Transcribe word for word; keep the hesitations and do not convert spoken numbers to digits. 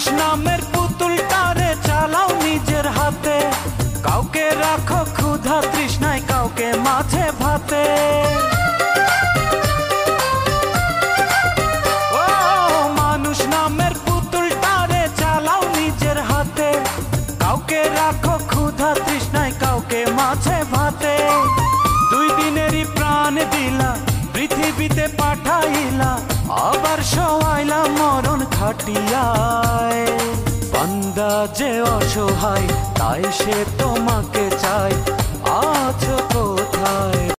মানুষ নামের পুতুলটারে চালাও নিজের হাতে, কাউকে রাখো ক্ষুধা তৃষ্ণায়, কাউকে মাঝে ভাতে। ও মানুষ নামের পুতুলটারে চালাও নিজের হাতে, কাউকে রাখো ক্ষুধা তৃষ্ণায়, কাউকে মাঝে ভাতে। দুই দিনেরই প্রাণ দিলা, পৃথিবীতে পাঠাইলা, আবার শোয়াইলা মরণ খাটিয়ায়। বান্দা যে অসহায়, তাই সে তোমাকে চায়, আছো কোথায়?